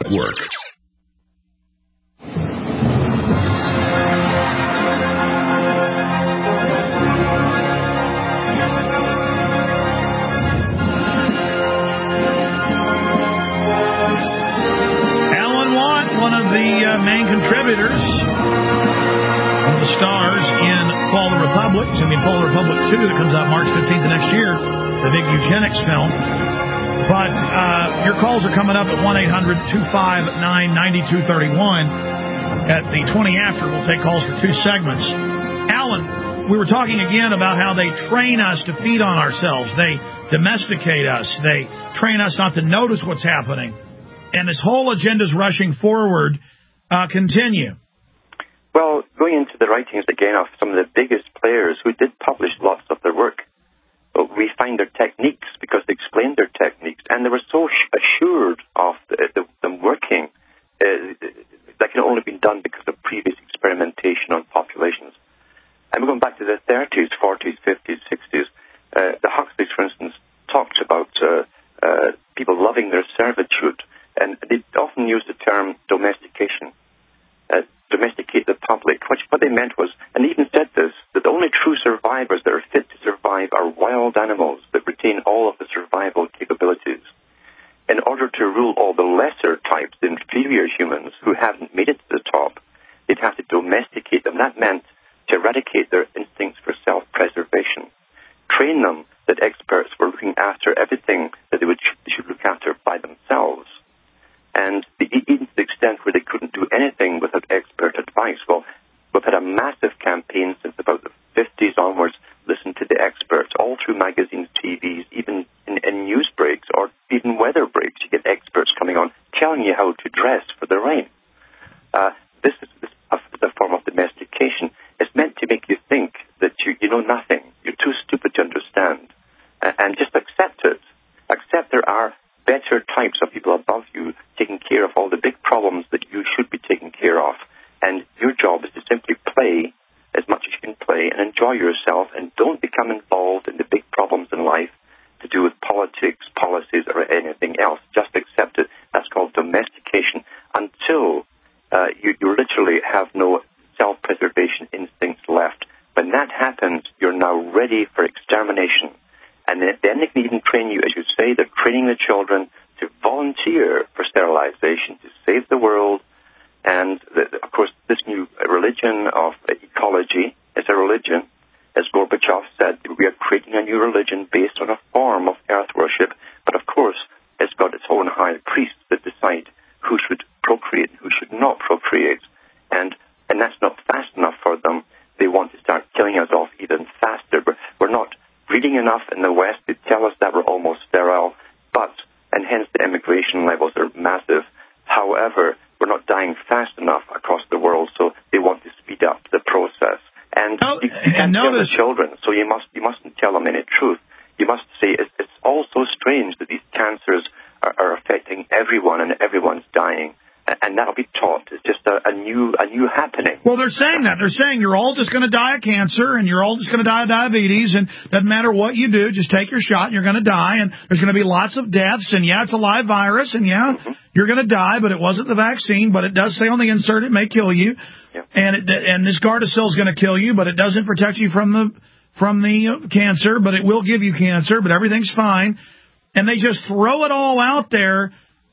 Network. Main contributors, one of the stars in Fall of the Republic, it's going to be Fall of the Republic 2 that comes out March 15th of next year, the big eugenics film. But your calls are coming up at 1-800-259-9231. At the 20 after, we'll take calls for 2 segments. Alan, we were talking again about how they train us to feed on ourselves. They domesticate us. They train us not to notice what's happening. And this whole agenda's rushing forward. Continue. Well, going into the writings again of some of the biggest players who did publish lots of their work, we find their techniques because they explained their techniques, and they were so assured of them working that can only be done because of previous experimentation on populations. And we're going back to the 30s, 40s, 50s, 60s. The Huxleys, for instance, talked about people loving their servitude, and they often used the term domestication. Domesticate the public. What they meant was, and they even said this, that the only true survivors that are fit to survive are wild animals that retain all of the survival capabilities. In order to rule all the lesser types, the inferior humans who haven't made it to the top, they'd have to domesticate them. That meant to eradicate their instincts for self-preservation. Train them that experts were looking after everything that they should look after by themselves. And even to the extent where they couldn't do anything without expert advice. Well, we've had a massive campaign since about the 50s onwards, listen to the experts, all through magazines, TVs, even in news breaks or even weather breaks. You get experts coming on telling you how to dress for the rain. This is a form of domestication. It's meant to make you think that you know nothing. You're too stupid to understand. And just accept it. Accept there are better types of people above you taking care of all the big problems that you should be taking care of. And your job is to simply play as much as you can play and enjoy yourself, and don't become involved in the big problems in life to do with politics, policies, or anything else. Just accept it. That's called domestication until you literally have no self-preservation instincts left. When that happens, you're now ready for extermination. And then they can even train you, as you say, they're training the children to volunteer for sterilization, to save the world. And, of course, this new religion of ecology is a religion. As Gorbachev said, we are creating a new religion based on a form of earth worship. But, of course, it's got its own high priests that decide who should procreate and who should not procreate. And that's not fast enough for them. They want to start killing us off even faster. We're not reading enough in the West to tell us that we're almost sterile, and hence the immigration levels are massive. However, we're not dying fast enough across the world, so they want to speed up the process. And you can't tell the children, so you mustn't tell them any truth. You must say it's all so strange that these cancers are affecting everyone and everyone's dying. And that'll be taught. It's just a new happening. Well, they're saying that. They're saying you're all just going to die of cancer and you're all just going to die of diabetes, and doesn't matter what you do, just take your shot and you're going to die, and there's going to be lots of deaths, and yeah, it's a live virus, and yeah, you're going to die, but it wasn't the vaccine, but it does say on the insert it may kill you, and this Gardasil is going to kill you, but it doesn't protect you from the cancer, but it will give you cancer, but everything's fine. And they just throw it all out there,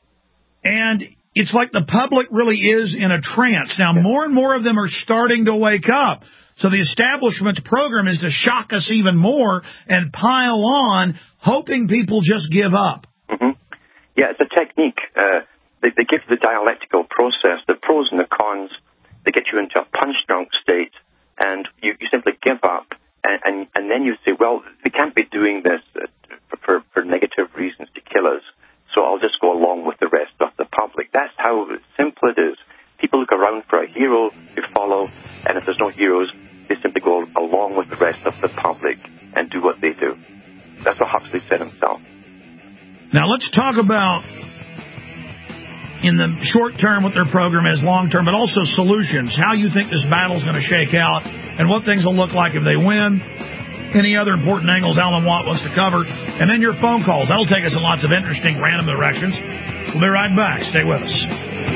and it's like the public really is in a trance. Now, more and more of them are starting to wake up. So the establishment's program is to shock us even more and pile on, hoping people just give up. Mm-hmm. Yeah, it's a technique. They give you the dialectical process, the pros and the cons. They get you into a punch-drunk state, and you simply give up. And then you say, well, we can't be doing this for negative reasons to kill us. So I'll just go along with the rest of the public. That's how simple it is. People look around for a hero to follow, and if there's no heroes, they simply go along with the rest of the public and do what they do. That's what Huxley said himself. Now let's talk about, in the short term, what their program is, long term, but also solutions, how you think this battle's going to shake out, and what things will look like if they win. Any other important angles Alan Watt wants to cover. And then your phone calls. That'll take us in lots of interesting random directions. We'll be right back. Stay with us.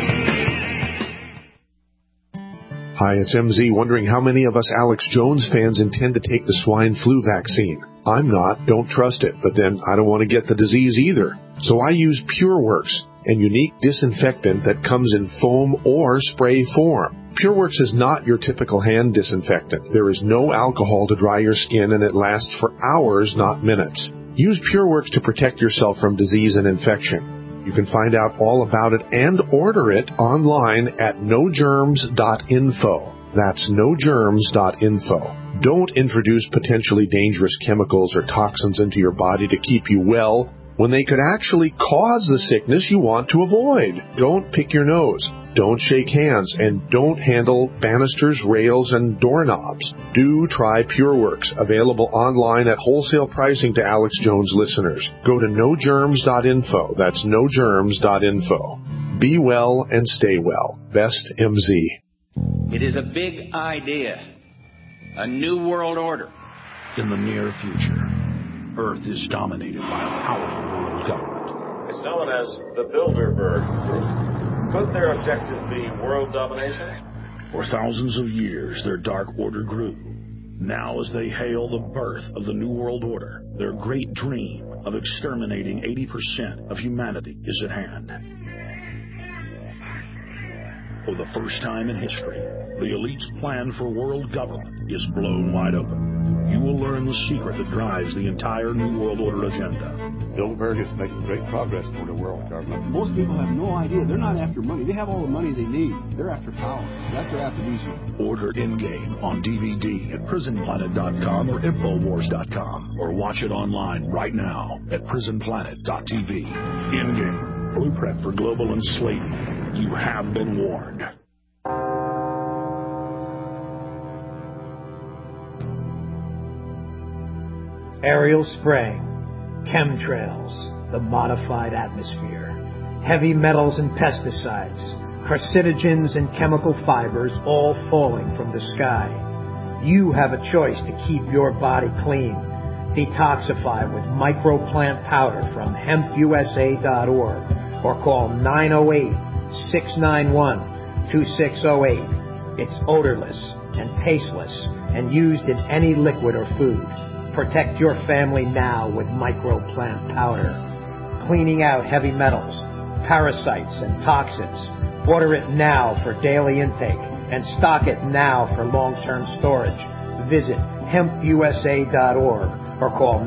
Hi, it's MZ, wondering how many of us Alex Jones fans intend to take the swine flu vaccine. I'm not, don't trust it, but then I don't want to get the disease either. So I use PureWorks, a unique disinfectant that comes in foam or spray form. PureWorks is not your typical hand disinfectant. There is no alcohol to dry your skin, and it lasts for hours, not minutes. Use PureWorks to protect yourself from disease and infection. You can find out all about it and order it online at nogerms.info. That's nogerms.info. Don't introduce potentially dangerous chemicals or toxins into your body to keep you well when they could actually cause the sickness you want to avoid. Don't pick your nose. Don't shake hands, and don't handle banisters, rails, and doorknobs. Do try PureWorks, available online at wholesale pricing to Alex Jones listeners. Go to nogerms.info. That's nogerms.info. Be well and stay well. Best MZ. It is a big idea. A new world order. In the near future, Earth is dominated by a powerful world government. It's known as the Bilderberg Group. Could their objective be world domination? For thousands of years, their dark order grew. Now, as they hail the birth of the New World Order, their great dream of exterminating 80% of humanity is at hand. For the first time in history, the elite's plan for world government is blown wide open. You will learn the secret that drives the entire New World Order agenda. Bilderberg is making great progress toward a world government. Most people have no idea. They're not after money. They have all the money they need. They're after power. That's their aphrodisiac. Order Endgame on DVD at prisonplanet.com or infowars.com, or watch it online right now at prisonplanet.tv. Endgame, blueprint for global enslavement. You have been warned. Aerial spraying, chemtrails, the modified atmosphere, heavy metals and pesticides, carcinogens and chemical fibers all falling from the sky. You have a choice to keep your body clean. Detoxify with microplant powder from hempusa.org or call 908-691-2608. It's odorless and tasteless and used in any liquid or food. Protect your family now with microplant powder. Cleaning out heavy metals, parasites, and toxins. Order it now for daily intake and stock it now for long-term storage. Visit hempusa.org or call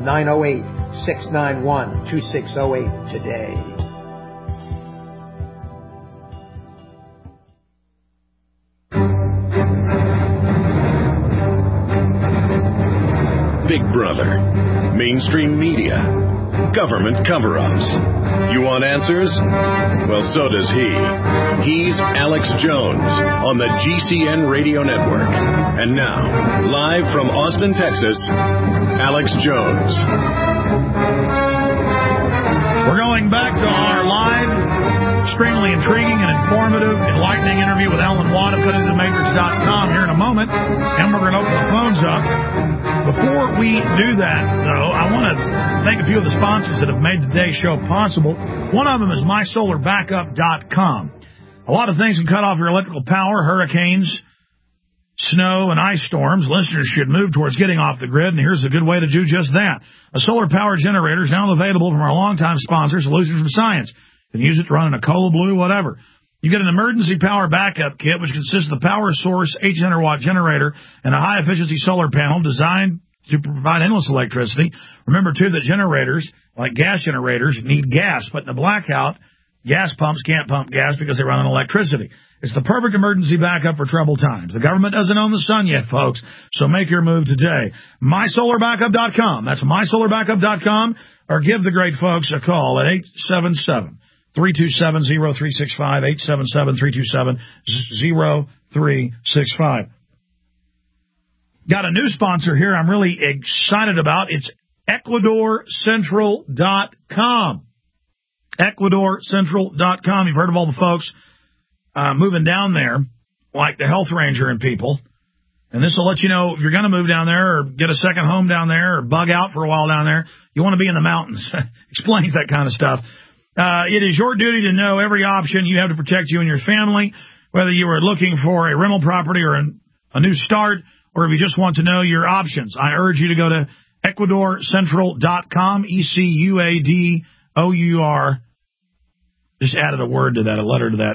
908-691-2608 today. Big Brother, mainstream media, government cover-ups. You want answers? Well, so does he. He's Alex Jones on the GCN Radio Network. And now, live from Austin, Texas, Alex Jones. We're going back to our live, extremely intriguing and informative, enlightening interview with Alan Watt of CuttingTheMatrix.com here in a moment. And we're going to open the phones up. Before we do that, though, I want to thank a few of the sponsors that have made today's show possible. One of them is MySolarBackup.com. A lot of things can cut off your electrical power, hurricanes, snow, and ice storms. Listeners should move towards getting off the grid, and here's a good way to do just that. A solar power generator is now available from our longtime sponsor, Solutions from Science. You can use it to run in a Cola Blue, whatever. You get an emergency power backup kit, which consists of the power source, 800-watt generator, and a high-efficiency solar panel designed to provide endless electricity. Remember, too, that generators, like gas generators, need gas, but in a blackout, gas pumps can't pump gas because they run on electricity. It's the perfect emergency backup for troubled times. The government doesn't own the sun yet, folks, so make your move today. MySolarBackup.com. That's MySolarBackup.com, or give the great folks a call at 877-327-0365, 877-327-0365. Got a new sponsor here I'm really excited about. It's EcuadorCentral.com. EcuadorCentral.com. You've heard of all the folks moving down there, like the Health Ranger and people. And this will let you know if you're going to move down there or get a second home down there or bug out for a while down there. You want to be in the mountains. Explains that kind of stuff. It is your duty to know every option you have to protect you and your family, whether you are looking for a rental property or a new start, or if you just want to know your options. I urge you to go to EcuadorCentral.com, ECUADOUR. Just added a word to that, a letter to that.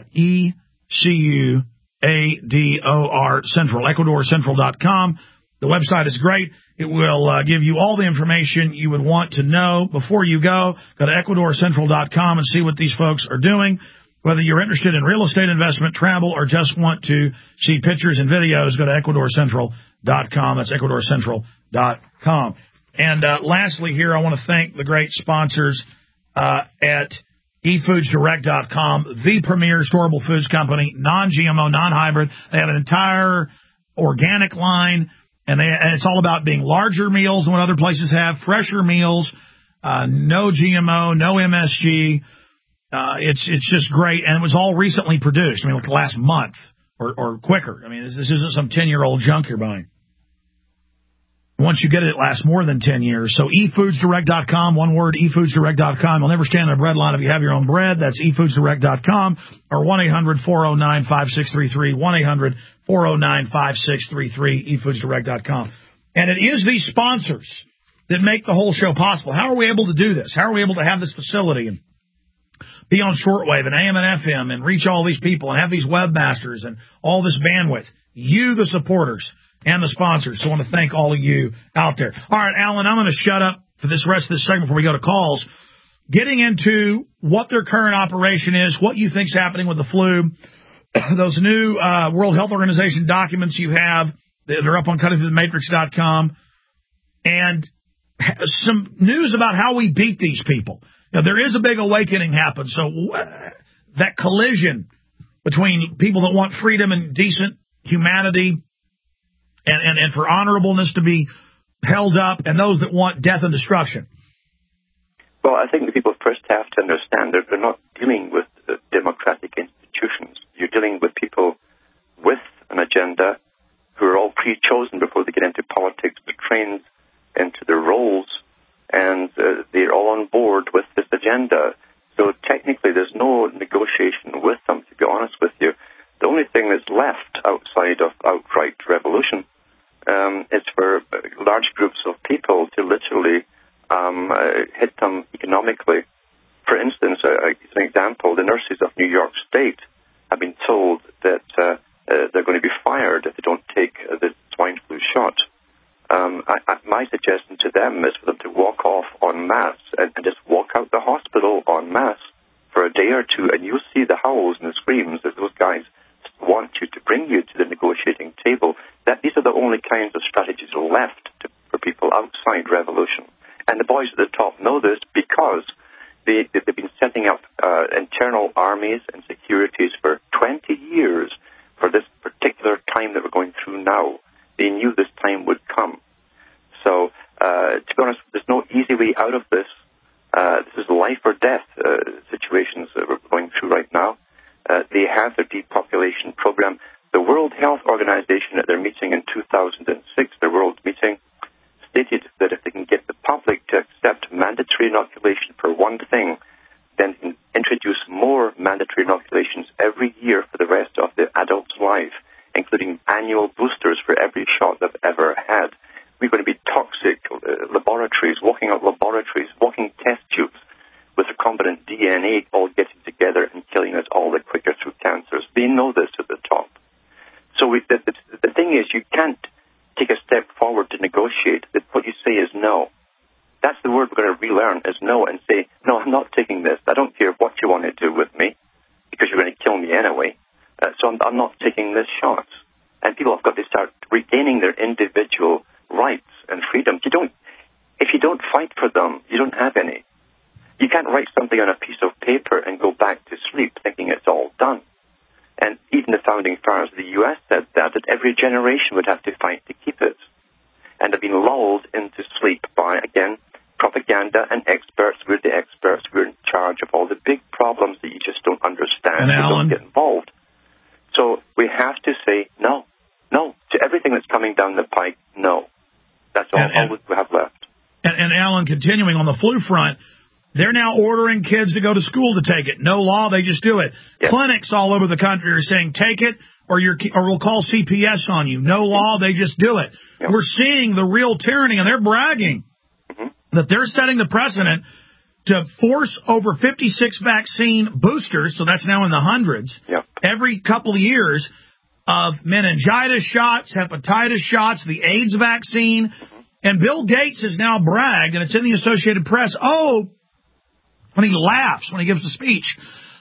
ECUADOR Central, EcuadorCentral.com. The website is great. It will give you all the information you would want to know before you go. Go to EcuadorCentral.com and see what these folks are doing. Whether you're interested in real estate investment, travel, or just want to see pictures and videos, go to EcuadorCentral.com. That's EcuadorCentral.com. And lastly here, I want to thank the great sponsors at eFoodsDirect.com, the premier storable foods company, non-GMO, non-hybrid. They have an entire organic line, and it's all about being larger meals than what other places have, fresher meals, no GMO, no MSG. It's just great, and it was all recently produced. I mean, like last month or quicker. I mean, this isn't some 10-year-old junk you're buying. Once you get it, it lasts more than 10 years. So eFoodsDirect.com, one word, eFoodsDirect.com. You'll never stand in a bread line if you have your own bread. That's eFoodsDirect.com or 1-800-409-5633, 1-800-409-5633, eFoodsDirect.com. And it is these sponsors that make the whole show possible. How are we able to do this? How are we able to have this facility and be on shortwave and AM and FM and reach all these people and have these webmasters and all this bandwidth? You, the supporters, and the sponsors. So I want to thank all of you out there. All right, Alan, I'm going to shut up for this rest of this segment before we go to calls. Getting into what their current operation is, what you think's happening with the flu, those new World Health Organization documents you have, they're up on cuttingthroughthematrix.com, and some news about how we beat these people. Now, there is a big awakening happen. So that collision between people that want freedom and decent humanity and for honorableness to be held up, and those that want death and destruction? Well, I think the people first have to understand that they're not dealing with democratic institutions. You're dealing with people with an agenda who are all pre-chosen before they get into politics. They're trained into their roles, and they're all on board with this agenda. So technically, there's no negotiation with them, to be honest with you. The only thing that's left outside of outright revolution is for large groups of people to literally hit them economically. For instance, as an example, the nurses of New York State have been told that they're going to be fired if they don't take the swine flu shot. My suggestion to them is for them to walk off en masse and just walk out the hospital en masse for a day or two, and you'll see the howls and the screams as those guys want you to bring you to the negotiating table. That these are the only kinds of strategies left for people outside revolution. And the boys at the top know this because they've been setting up internal armies and securities for 20 years for this particular time that we're going through now. They knew this time would come. So, to be honest, there's no easy way out of this. This is life or death situations that we're going through right now. They have their depopulation program. The World Health Organization at their meeting in 2006, their world meeting, stated that if they can get the public to accept mandatory inoculation for one thing, then they can introduce more mandatory inoculations every year for the rest of the adult's life, including annual boosters for every shot they've ever had. We're going to be toxic laboratories, walking out laboratories, walking test tubes with recombinant DNA all getting together and killing us all the quicker through cancers. They know this at the top. So the thing is, you can't take a step forward to negotiate. What you say is no. That's the word we're going to relearn, is no, and say, no, I'm not taking this. I don't care what you want to do with me, because you're going to kill me anyway. So I'm not taking this shot. And people have got to start regaining their individual rights and freedoms. If you don't fight for them, you don't have any. You can't write something on a piece of paper and go back to sleep thinking it's all done. And even the founding fathers of the U.S. said that every generation would have to fight to keep it. And have been lulled into sleep by, again, propaganda and experts. We're the experts. We're in charge of all the big problems that you just don't understand and don't get involved. So we have to say no to everything that's coming down the pike. No, that's all we have left. And Alan, continuing on the flu front, They're now ordering kids to go to school to take it. No law, they just do it. Yes. Clinics all over the country are saying, take it or we'll call CPS on you. No law, they just do it. Yep. We're seeing the real tyranny, and they're bragging that they're setting the precedent to force over 56 vaccine boosters, so that's now in the hundreds, every couple of years, of meningitis shots, hepatitis shots, the AIDS vaccine. And Bill Gates has now bragged, and it's in the Associated Press, when he laughs, when he gives the speech,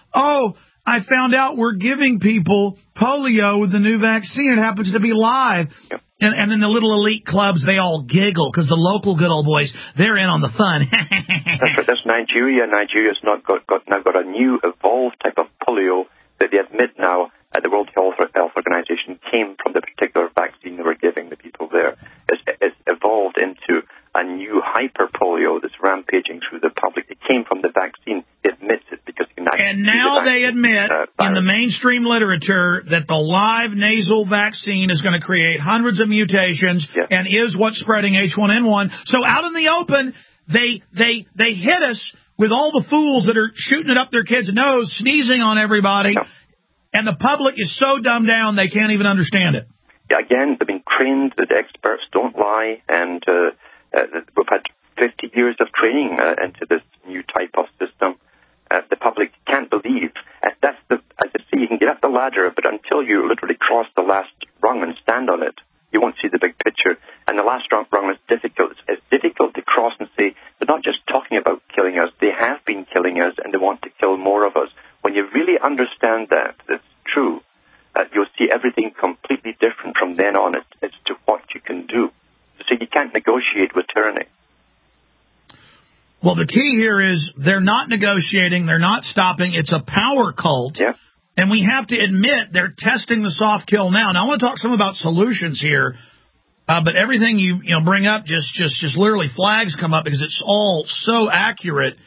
I found out we're giving people polio with the new vaccine. It happens to be live. Yep. And then the little elite clubs, they all giggle because the local good old boys, they're in on the fun. That's right. That's Nigeria. Nigeria's now got a new evolved type of polio that they admit now at the World Health Organization came from the particular vaccine they were giving the people there. It's evolved into a new hyper polio that's rampaging through the public. It came from the vaccine. It admits it because you can actually and now they admit in the mainstream literature that the live nasal vaccine is going to create hundreds of mutations and is what's spreading H1N1. So out in the open, they hit us with all the fools that are shooting it up their kids' nose, sneezing on everybody, and the public is so dumbed down they can't even understand it. Yeah, again, they've been trained that experts don't lie, and we've had 50 years of training into this new type of system. The public can't believe. As I say, you can get up the ladder, but until you literally cross the last rung and stand on it, you won't see the big picture. And the last rung is difficult. It's difficult to cross and say, they're not just talking about killing us, they have been killing us, and they want to kill more of us. When you really understand that, that's true, you'll see everything completely different from then on as to what you can do. So you can't negotiate with tyranny. Well, the key here is they're not negotiating, they're not stopping. It's a power cult. Yeah. And we have to admit they're testing the soft kill now. Now, I want to talk some about solutions here, but everything you bring up just literally flags come up because it's all so accurate.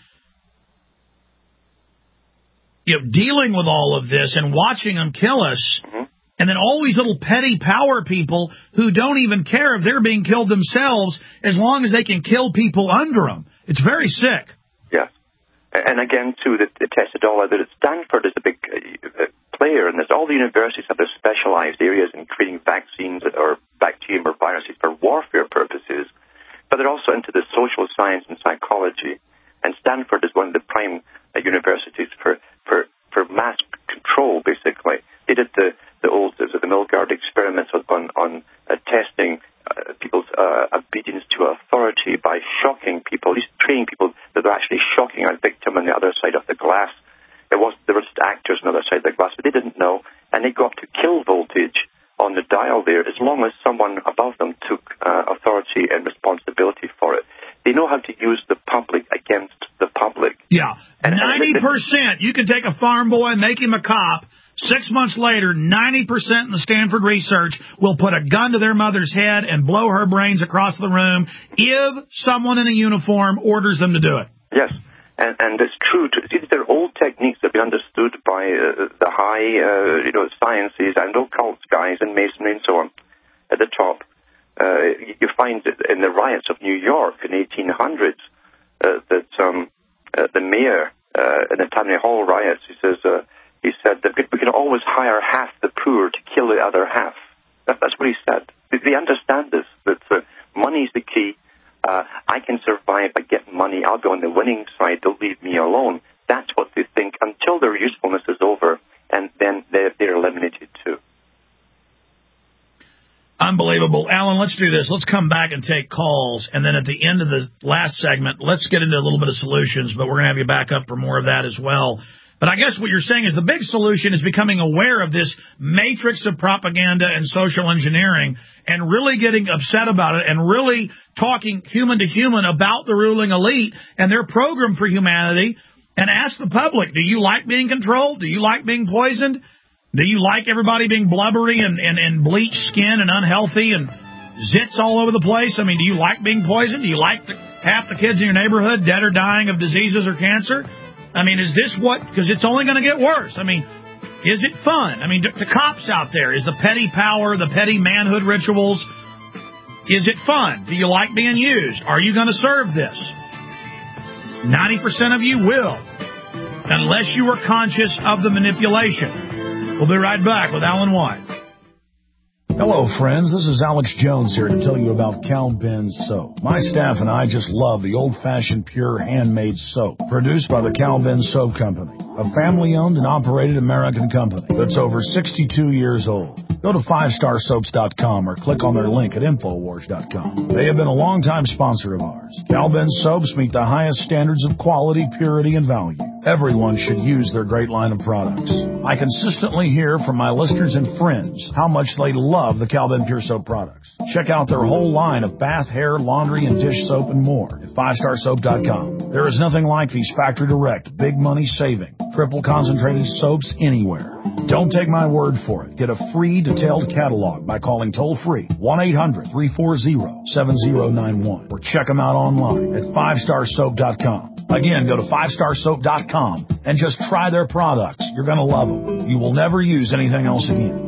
Dealing with all of this and watching them kill us, and then all these little petty power people who don't even care if they're being killed themselves as long as they can kill people under them. It's very sick. Yeah. And again, too, they tested all out. Stanford is a big player, and all the universities have their specialized areas in creating vaccines or bacterium or viruses for warfare purposes, but they're also into the social science and psychology. And Stanford is one of the prime universities for mass control, basically. They did the Milgard experiments on testing people's obedience to authority by shocking people, at least training people that are actually shocking a victim on the other side of the glass. There were just actors on the other side of the glass, but they didn't know, and they got up to kill voltage on the dial there as long as someone above them took authority and responsibility for it. They know how to use the public against the public. Yeah, 90%. You can take a farm boy, make him a cop. 6 months later, 90% in the Stanford research will put a gun to their mother's head and blow her brains across the room if someone in a uniform orders them to do it. Yes, and it's true. See, they're old techniques that have been understood by the high, sciences and occult guys and masonry and so on at the top. You find in the riots of New York in the 1800s that the mayor in the Tammany Hall riots, he said that we can always hire half the poor to kill the other half. That's what he said. They understand this, that money's the key. I can survive by getting money. I'll be on the winning side. Don't leave me alone. That's what they think until their usefulness is over, and then they're eliminated too. Unbelievable. Alan, let's do this. Let's come back and take calls, and then at the end of the last segment, let's get into a little bit of solutions, but we're going to have you back up for more of that as well. But I guess what you're saying is the big solution is becoming aware of this matrix of propaganda and social engineering and really getting upset about it and really talking human to human about the ruling elite and their program for humanity, and ask the public, do you like being controlled? Do you like being poisoned? Do you like everybody being blubbery and bleached skin and unhealthy and zits all over the place? I mean, do you like being poisoned? Do you like half the kids in your neighborhood dead or dying of diseases or cancer? I mean, is this what, because it's only going to get worse. I mean, is it fun? I mean, the cops out there, is the petty power, the petty manhood rituals, is it fun? Do you like being used? Are you going to serve this? 90% of you will, unless you are conscious of the manipulation. We'll be right back with Alan Watt. Hello, friends. This is Alex Jones here to tell you about Cal Ben Soap. My staff and I just love the old-fashioned, pure, handmade soap produced by the Cal Ben Soap Company, a family-owned and operated American company that's over 62 years old. Go to 5starsoaps.com or click on their link at Infowars.com. They have been a longtime sponsor of ours. Cal Ben Soaps meet the highest standards of quality, purity, and value. Everyone should use their great line of products. I consistently hear from my listeners and friends how much they love the Cal Ben Pure Soap products. Check out their whole line of bath, hair, laundry, and dish soap and more at 5starsoap.com. There is nothing like these factory direct, big money saving, triple concentrated soaps anywhere. Don't take my word for it. Get a free detailed catalog by calling toll-free 1-800-340-7091 or check them out online at 5starsoap.com. Again, go to 5starsoap.com and just try their products. You're going to love them. You will never use anything else again.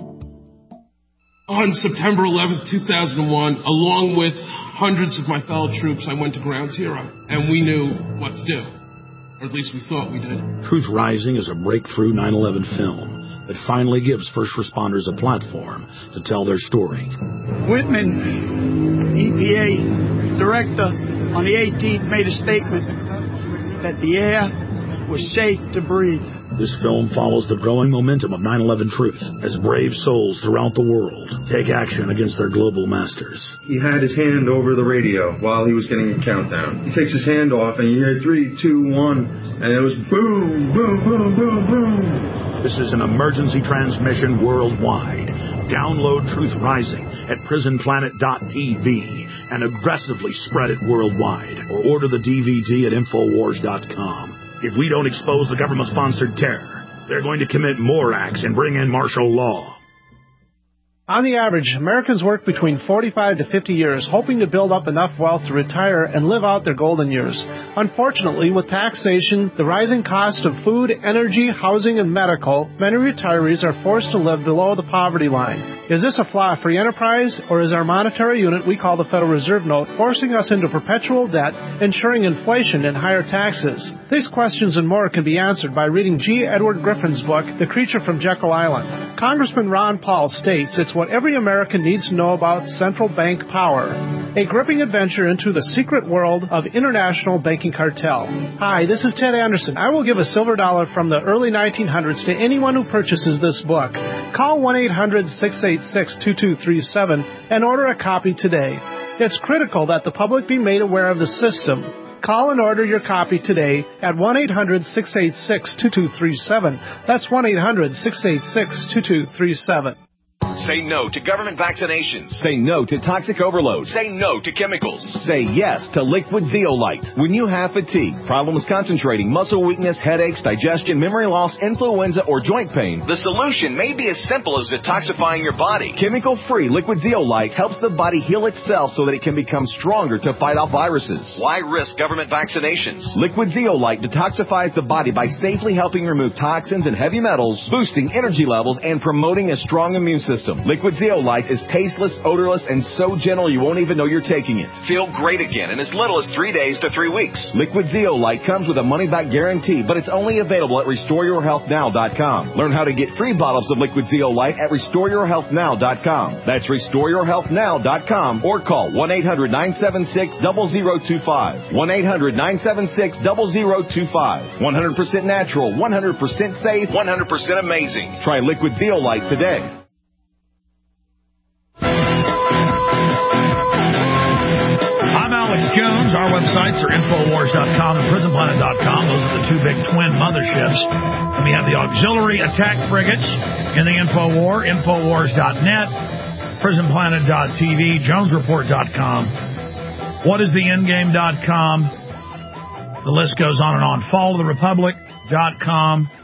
On September 11th, 2001, along with hundreds of my fellow troops, I went to Ground Zero, and we knew what to do. Or at least we thought we did. Truth Rising is a breakthrough 9/11 film that finally gives first responders a platform to tell their story. Whitman, EPA director, on the 18th made a statement that the air was safe to breathe. This film follows the growing momentum of 9/11 truth as brave souls throughout the world take action against their global masters. He had his hand over the radio while he was getting a countdown. He takes his hand off and you hear 3, 2, 1, and it was boom, boom, boom, boom, boom. This is an emergency transmission worldwide. Download Truth Rising at prisonplanet.tv and aggressively spread it worldwide, or order the DVD at Infowars.com. If we don't expose the government-sponsored terror, they're going to commit more acts and bring in martial law. On the average, Americans work between 45 to 50 years, hoping to build up enough wealth to retire and live out their golden years. Unfortunately, with taxation, the rising cost of food, energy, housing, and medical, many retirees are forced to live below the poverty line. Is this a flaw free enterprise, or is our monetary unit we call the Federal Reserve Note forcing us into perpetual debt, ensuring inflation and higher taxes? These questions and more can be answered by reading G. Edward Griffin's book, The Creature from Jekyll Island. Congressman Ron Paul states it's what every American needs to know about central bank power. A gripping adventure into the secret world of international banking cartel. Hi, this is Ted Anderson. I will give a silver dollar from the early 1900s to anyone who purchases this book. Call 1-800-686-2237 and order a copy today. It's critical that the public be made aware of the system. Call and order your copy today at 1-800-686-2237. That's 1-800-686-2237. Say no to government vaccinations. Say no to toxic overload. Say no to chemicals. Say yes to liquid zeolite. When you have fatigue, problems concentrating, muscle weakness, headaches, digestion, memory loss, influenza, or joint pain, the solution may be as simple as detoxifying your body. Chemical-free liquid zeolite helps the body heal itself so that it can become stronger to fight off viruses. Why risk government vaccinations? Liquid zeolite detoxifies the body by safely helping remove toxins and heavy metals, boosting energy levels, and promoting a strong immune system. Liquid zeolite is tasteless, odorless, and so gentle you won't even know you're taking it. Feel great again in as little as 3 days to 3 weeks. Liquid zeolite comes with a money-back guarantee, but it's only available at RestoreYourHealthNow.com. Learn how to get free bottles of liquid zeolite at RestoreYourHealthNow.com. That's RestoreYourHealthNow.com or call 1-800-976-0025. 1-800-976-0025. 100% natural, 100% safe, 100% amazing. Try liquid zeolite today. I'm Alex Jones. Our websites are Infowars.com and PrisonPlanet.com. Those are the two big twin motherships. And we have the auxiliary attack frigates in the Infowar, Infowars.net, PrisonPlanet.tv, JonesReport.com, WhatIsTheEndGame.com. The list goes on and on. FallOfTheRepublic.com,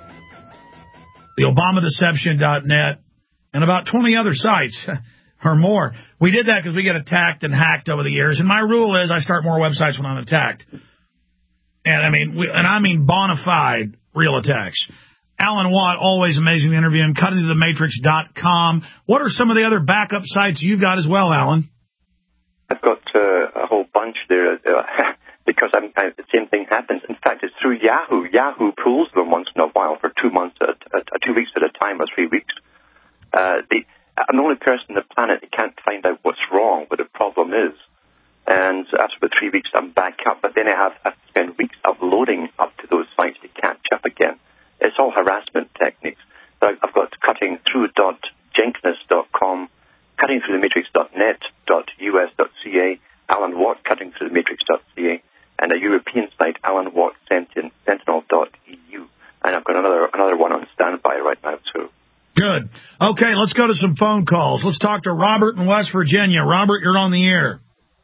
TheObamaDeception.net, and about 20 other sites. Or more. We did that because we get attacked and hacked over the years. And my rule is I start more websites when I'm attacked. And I mean bona fide real attacks. Alan Watt, always amazing to interview him. CutIntoTheMatrix.com. What are some of the other backup sites you've got as well, Alan? I've got a whole bunch there. because the same thing happens. In fact, it's through Yahoo. Yahoo pulls them once in a while for 2 months, 2 weeks at a time, or 3 weeks. I'm the only person on the planet that can't find out what's wrong, what the problem is. And after about 3 weeks, I'm back up. But then I have to spend weeks uploading up to those sites to catch up again. It's all harassment techniques. So I've got cuttingthrough.jenkins.com, cuttingthroughthematrix.net.us.ca, Alan Watt, cuttingthroughthematrix.ca, and a European site, Alan Watt Sentinel.eu. And I've got another one on standby right now, too. Good. Okay, let's go to some phone calls. Let's talk to Robert in West Virginia. Robert, you're on the air.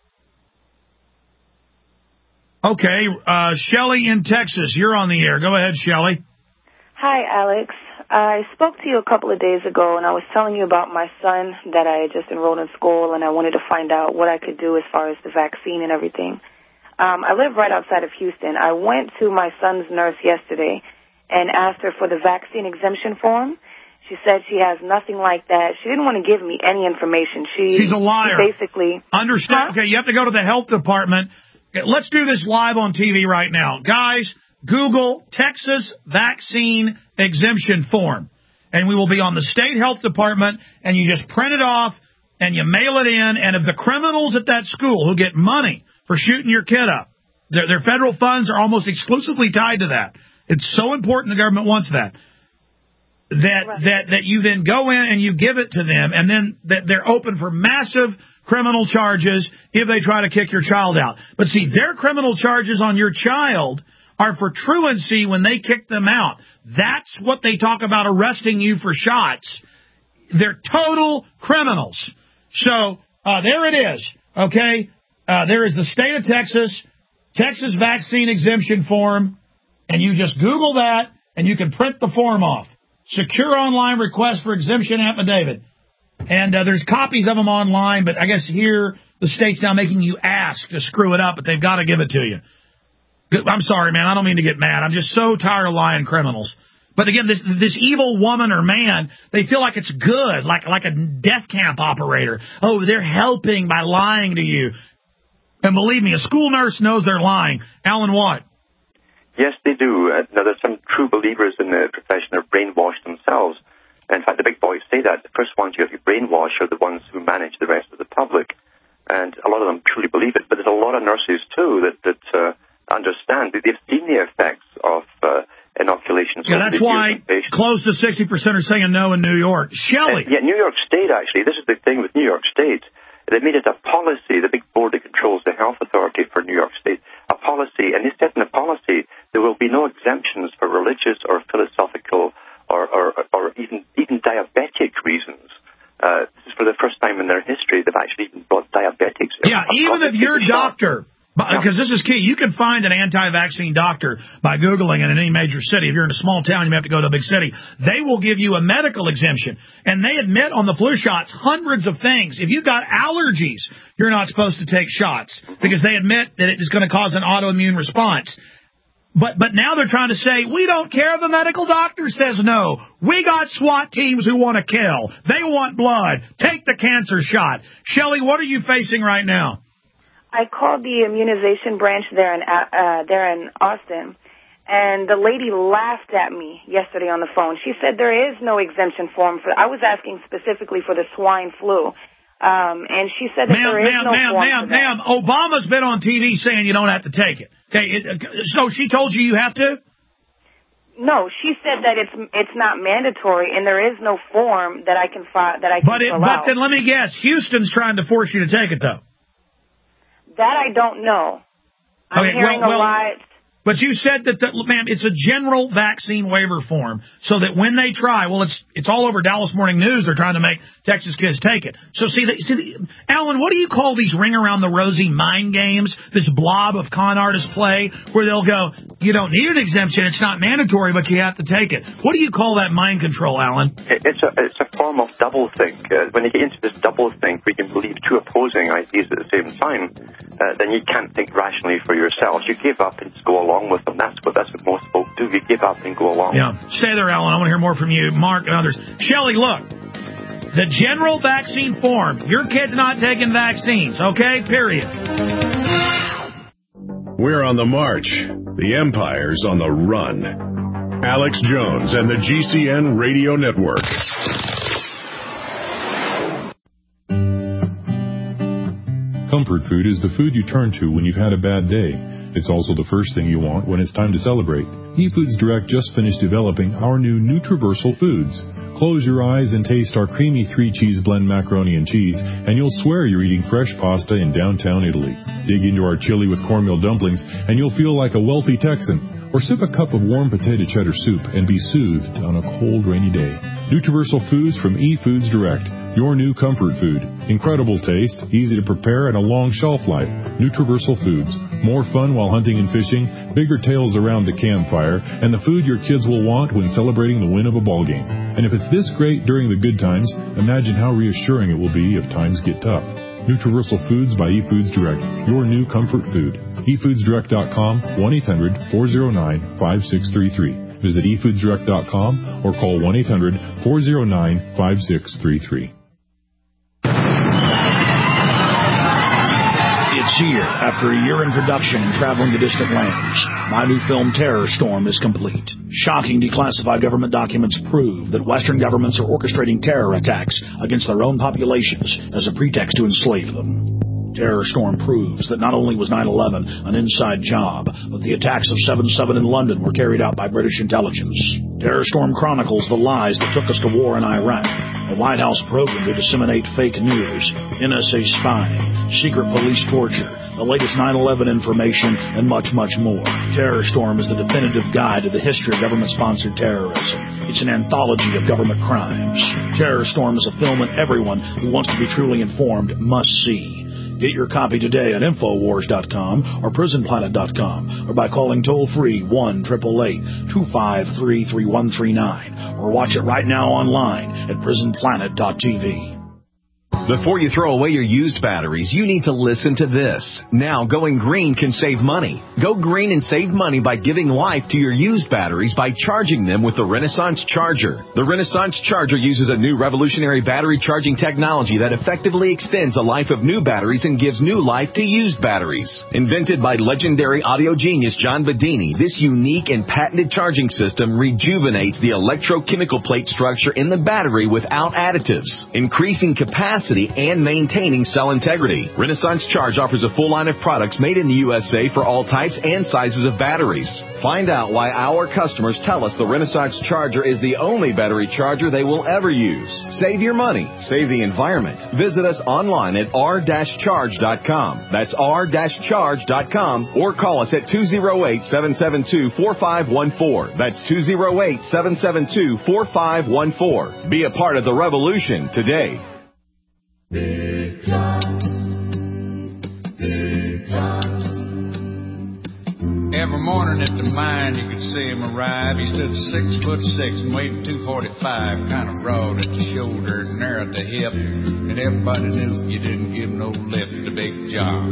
Okay, Shelley in Texas, you're on the air. Go ahead, Shelley. Hi, Alex. I spoke to you a couple of days ago, and I was telling you about my son that I had just enrolled in school, and I wanted to find out what I could do as far as the vaccine and everything. I live right outside of Houston. I went to my son's nurse yesterday and asked her for the vaccine exemption form. She said she has nothing like that. She didn't want to give me any information. She's a liar. She basically... Understand? Okay, you have to go to the health department. Let's do this live on TV right now. Guys, Google Texas vaccine exemption form. And we will be on the state health department, and you just print it off, and you mail it in. And if the criminals at that school who get money for shooting your kid up, their federal funds are almost exclusively tied to that. It's so important the government wants that. That you then go in and you give it to them, and then they're open for massive criminal charges if they try to kick your child out. But see, their criminal charges on your child are for truancy when they kick them out. That's what they talk about arresting you for shots. They're total criminals. So there it is, okay? There is the state of Texas vaccine exemption form, and you just Google that, and you can print the form off. Secure online request for exemption affidavit. And there's copies of them online, but I guess here the state's now making you ask to screw it up, but they've got to give it to you. I'm sorry, man. I don't mean to get mad. I'm just so tired of lying criminals. But again, this evil woman or man, they feel like it's good, like a death camp operator. Oh, they're helping by lying to you. And believe me, a school nurse knows they're lying. Alan Watt. Yes, they do. Now, there's some true believers in the profession are brainwashed themselves. In fact, the big boys say that. The first ones you have to brainwash are the ones who manage the rest of the public. And a lot of them truly believe it. But there's a lot of nurses, too, that understand. They've seen the effects of inoculations. Yeah, that's why close to 60% are saying no in New York. Shelley. Yeah, New York State, actually. This is the thing with New York State. They made it a policy, the big board that controls the health authority for New York State, a policy, and they said in the policy there will be no exemptions for religious or philosophical or even diabetic reasons. This is for the first time in their history they've actually even brought diabetics. Yeah, even if your doctor, because this is key, you can find an anti-vaccine doctor by Googling it in any major city. If you're in a small town, you may have to go to a big city. They will give you a medical exemption, and they admit on the flu shots hundreds of things. If you've got allergies, you're not supposed to take shots because they admit that it is going to cause an autoimmune response. But now they're trying to say, we don't care if the medical doctor says no. We got SWAT teams who want to kill. They want blood. Take the cancer shot. Shelley, what are you facing right now? I called the immunization branch there in Austin, and the lady laughed at me yesterday on the phone. She said there is no exemption form for. I was asking specifically for the swine flu, and she said that there is no form for that. Ma'am, Obama's been on TV saying you don't have to take it. Okay, so she told you have to? No, she said that it's not mandatory, and there is no form that I can fill out. But then let me guess, Houston's trying to force you to take it, though. That I don't know. I'm hearing a lot. But you said that, ma'am, it's a general vaccine waiver form, so that when they try, it's all over Dallas Morning News. They're trying to make Texas kids take it. So Alan, what do you call these ring around the rosy mind games? This blob of con artists play where they'll go, you don't need an exemption, it's not mandatory, but you have to take it. What do you call that mind control, Alan? It's a form of doublethink. When you get into this doublethink, where you can believe two opposing ideas at the same time, then you can't think rationally for yourself. You give up and just go along with them. That's what most folks do. You give up and go along. Yeah. Stay there, Alan. I want to hear more from you, Mark, and others. Shelley, look. The general vaccine form. Your kid's not taking vaccines, okay? Period. We're on the march. The empire's on the run. Alex Jones and the GCN Radio Network. Comfort food is the food you turn to when you've had a bad day. It's also the first thing you want when it's time to celebrate. eFoods Direct just finished developing our new Nutriversal Foods. Close your eyes and taste our creamy 3-cheese blend macaroni and cheese, and you'll swear you're eating fresh pasta in downtown Italy. Dig into our chili with cornmeal dumplings, and you'll feel like a wealthy Texan. Or sip a cup of warm potato cheddar soup and be soothed on a cold, rainy day. Nutriversal Foods from eFoods Direct, your new comfort food. Incredible taste, easy to prepare, and a long shelf life. Nutriversal Foods. More fun while hunting and fishing, bigger tales around the campfire, and the food your kids will want when celebrating the win of a ball game. And if it's this great during the good times, imagine how reassuring it will be if times get tough. Nutriversal Foods by eFoods Direct, your new comfort food. eFoodsDirect.com, 1-800-409-5633. Visit eFoodsDirect.com or call 1-800-409-5633. It's here. After a year in production and traveling to distant lands, my new film Terror Storm is complete. Shocking declassified government documents prove that Western governments are orchestrating terror attacks against their own populations as a pretext to enslave them. Terror Storm proves that not only was 9/11 an inside job, but the attacks of 7/7 in London were carried out by British intelligence. Terror Storm chronicles the lies that took us to war in Iraq, a White House program to disseminate fake news, NSA spying, secret police torture, the latest 9/11 information, and much, much more. Terror Storm is the definitive guide to the history of government-sponsored terrorism. It's an anthology of government crimes. Terror Storm is a film that everyone who wants to be truly informed must see. Get your copy today at Infowars.com or PrisonPlanet.com or by calling toll-free 1-888-253-3139 or watch it right now online at PrisonPlanet.tv. Before you throw away your used batteries, you need to listen to this. Now, going green can save money. Go green and save money by giving life to your used batteries by charging them with the Renaissance Charger. The Renaissance Charger uses a new revolutionary battery charging technology that effectively extends the life of new batteries and gives new life to used batteries. Invented by legendary audio genius John Bedini, this unique and patented charging system rejuvenates the electrochemical plate structure in the battery without additives, increasing capacity and maintaining cell integrity. Renaissance Charge offers a full line of products made in the USA for all types and sizes of batteries. Find out why our customers tell us the Renaissance Charger is the only battery charger they will ever use. Save your money. Save the environment. Visit us online at r-charge.com. That's r-charge.com or call us at 208-772-4514. That's 208-772-4514. Be a part of the revolution today. Big John, Big John. Every morning at the mine you could see him arrive. He stood 6'6" and weighed 245, kind of broad at the shoulder, narrow at the hip, and everybody knew you didn't give no lip to Big John.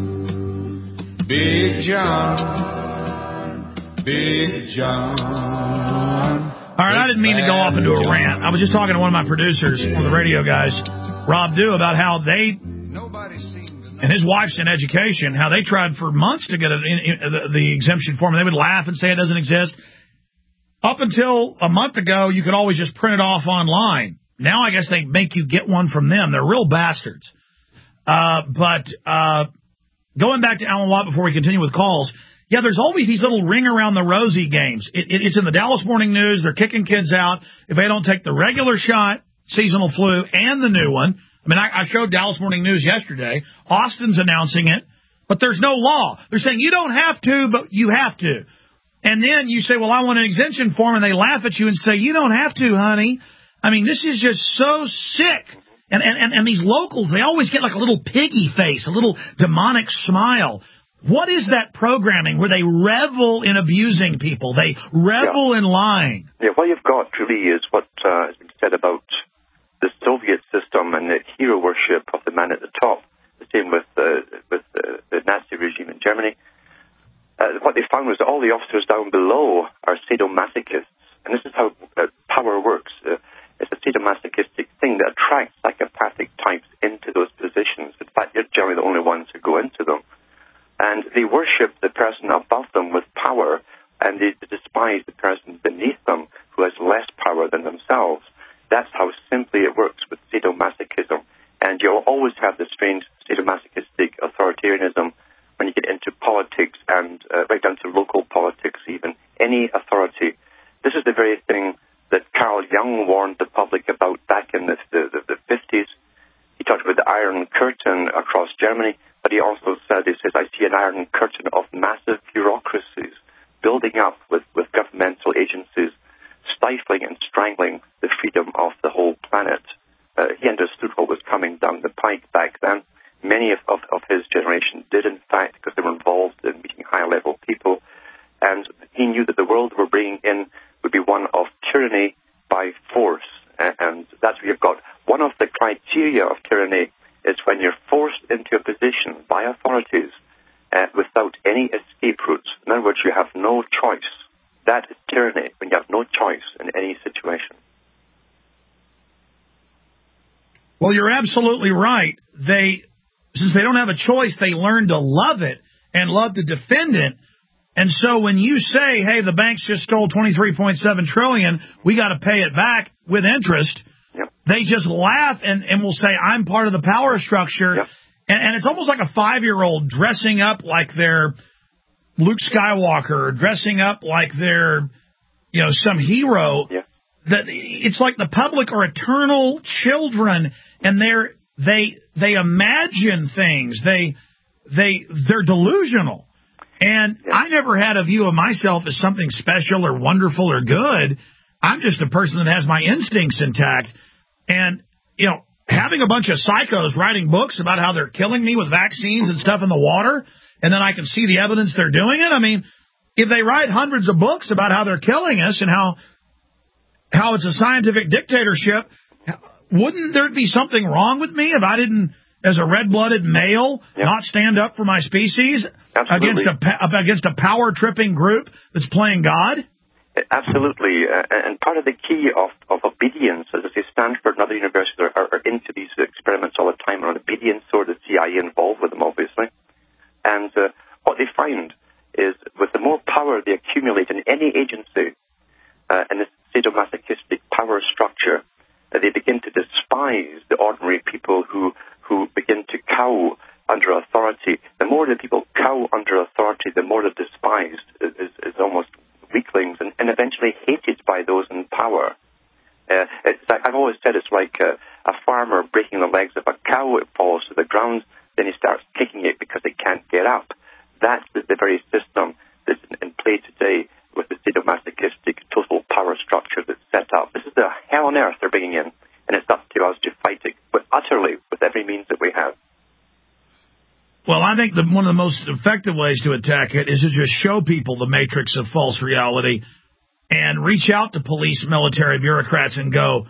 Big John, Big John. All right, I didn't mean to go off into a rant. I was just talking to one of my producers, one of the radio guys, Rob Dew, about how they and his wife's in education, how they tried for months to get the exemption form. They would laugh and say it doesn't exist. Up until a month ago, you could always just print it off online. Now I guess they make you get one from them. They're real bastards. But going back to Alan Watt before we continue with calls, yeah, there's always these little ring around the rosy games. It's in the Dallas Morning News. They're kicking kids out if they don't take the regular shot, seasonal flu, and the new one. I mean, I showed Dallas Morning News yesterday. Austin's announcing it, but there's no law. They're saying you don't have to, but you have to. And then you say, well, I want an exemption form, and they laugh at you and say, you don't have to, honey. I mean, this is just so sick. And these locals, they always get like a little piggy face, a little demonic smile. What is that programming where they revel in abusing people? They revel in lying. Yeah, what you've got really is what has been said about the Soviet system and the hero worship of the man at the top. The same with the Nazi regime in Germany. What they found was that all the officers down below are sadomasochists. And this is how power works. It's a sadomasochistic thing that attracts psychopathic types into those positions. In fact, you're generally the only ones who go into them. And they worship the person above them with power, and they despise the person beneath them who has less power than themselves. That's how simply it works with sadomasochism. And you'll always have the strange sadomasochistic authoritarianism when you get into politics and right down to local politics even. Any authority. This is the very thing that Carl Jung warned the public about back in the 50s. He talked about the Iron Curtain across Germany, but he also said, I see an Iron Curtain of massive bureaucracies building up with governmental agencies, stifling and strangling the freedom of the whole planet. He understood what was coming down the pike back then. Many of his generation did, in fact, because they were involved in meeting higher-level people. And he knew that the world we're bringing in would be one of tyranny by force. And that's what you've got. One of the criteria of tyranny is when you're forced into a position by authorities without any escape routes. In other words, you have no choice. That is tyranny, when you have no choice in any situation. Well, you're absolutely right. Since they don't have a choice, they learn to love it and love to defend it. And so when you say, hey, the banks just stole $23.7 trillion, we got to pay it back with interest, yep. They just laugh and will say, I'm part of the power structure. Yep. And it's almost like a 5-year-old dressing up like they're Luke Skywalker, or dressing up like they're, some hero. Yep. That it's like the public are eternal children, and they imagine things. They're delusional. And I never had a view of myself as something special or wonderful or good. I'm just a person that has my instincts intact. And, having a bunch of psychos writing books about how they're killing me with vaccines and stuff in the water, and then I can see the evidence they're doing it. I mean, if they write hundreds of books about how they're killing us and how it's a scientific dictatorship, wouldn't there be something wrong with me if I didn't, as a red-blooded male, not stand up for my species against a power-tripping group that's playing God? Absolutely. And part of the key of obedience, as I say, Stanford and other universities are into these experiments all the time around obedience, or the CIA involved with them, obviously. And what they find is with the more power they accumulate in any agency, in this sadomasochistic power structure, they begin to despise the ordinary people who begin to cow under authority. The more the people cow under authority, the more they're despised as almost weaklings and eventually hated by those in power. I've always said it's like a farmer breaking the legs of a cow. It falls to the ground, then he starts kicking it because it can't get up. That's the very system that's in play today with the sadomasochistic total power structure that's set up. This is the hell on earth they're bringing in, and it's up to us to fight it, but utterly with every means that we have. Well, I think one of the most effective ways to attack it is to just show people the matrix of false reality and reach out to police, military, bureaucrats and go,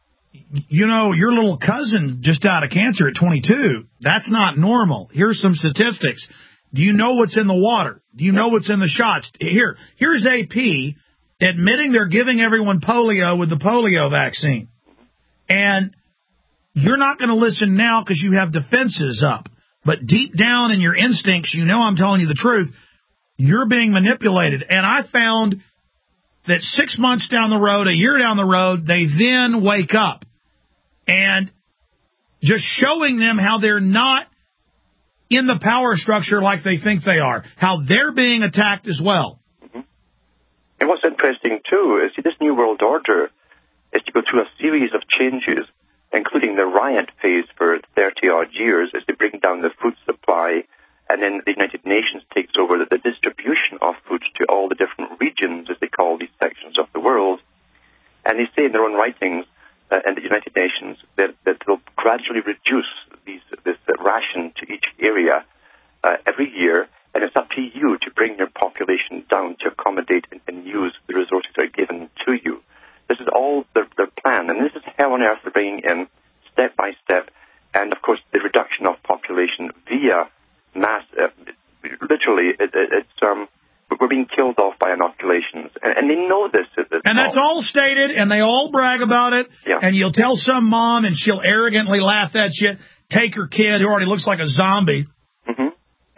your little cousin just died of cancer at 22. That's not normal. Here's some statistics. Do you know what's in the water? Do you know what's in the shots? Here's AP admitting they're giving everyone polio with the polio vaccine. And you're not going to listen now because you have defenses up. But deep down in your instincts, I'm telling you the truth. You're being manipulated. And I found that 6 months down the road, a year down the road, they then wake up. And just showing them how they're not in the power structure like they think they are, how they're being attacked as well. Mm-hmm. And what's interesting, too, is this New World Order is to go through a series of changes, including the riot phase for 30-odd years, as they bring down the food supply, and then the United Nations takes over the distribution of food to all the different regions, as they call these sections of the world. And they say in their own writings in the United Nations that they'll gradually reduce this ration to each area every year, and it's up to you to bring your population down to accommodate and use the resources that are given to you. This is all their plan, and this is hell on earth they're bringing in, step by step, and of course the reduction of population via mass. Literally, we're being killed off by inoculations, and they know this. And that's all stated, and they all brag about it. Yeah. And you'll tell some mom, and she'll arrogantly laugh at you. Take her kid who already looks like a zombie,